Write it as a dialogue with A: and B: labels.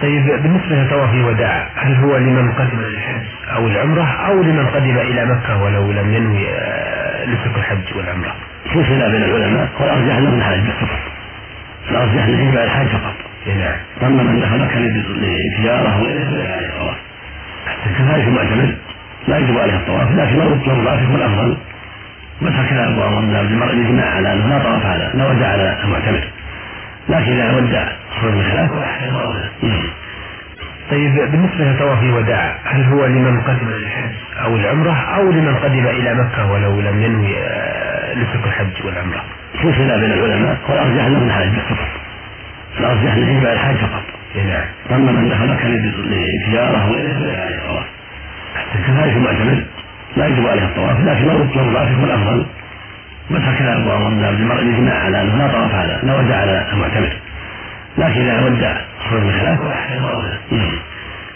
A: طيب بالنسبة لطواف الوداع هل هو لمن قدم للحج أو العمرة أو لمن قدم إلى مكة ولو لم ينوي نسك الحج والعمرة؟
B: في خلاف بين العلماء والأرجح أنه الحج فقط، الأرجح أنه يجب على الحج فقط.
A: نعم.
B: أما من دخل مكة لتجارة وغيرها عليه الطواف. كذلك المعتمر لا يجب عليه الطواف، لكن لو ضاف يكون أفضل. مثل كلام أبو عمر بن عبد البر الإجماع على أنه لا طواف لا ودع على المعتمر، لكن إذا ودع خرج من خلاف.
A: طيب بالنسبة لطواف الوداع هل هو لمن قدم للحج أو العمرة أو لمن قدم إلى مكة ولو لم ينوي نسك الحج والعمرة؟
B: في خلاف بين العلماء والأرجح أنه الحج فقط، الأرجح أنه يجب على الحج فقط.
A: نعم.
B: أما من دخل مكة لتجارة وغيرها عليه الطواف. كذلك المعتمر لا يجب عليه الطواف، لكن لو ضاف يكون أفضل. مثل كلام أبو عمر بن عبد البر الإجماع على أنه لا طواف لا ودع على المعتمر، لكن إذا ودع خرج من خلاف.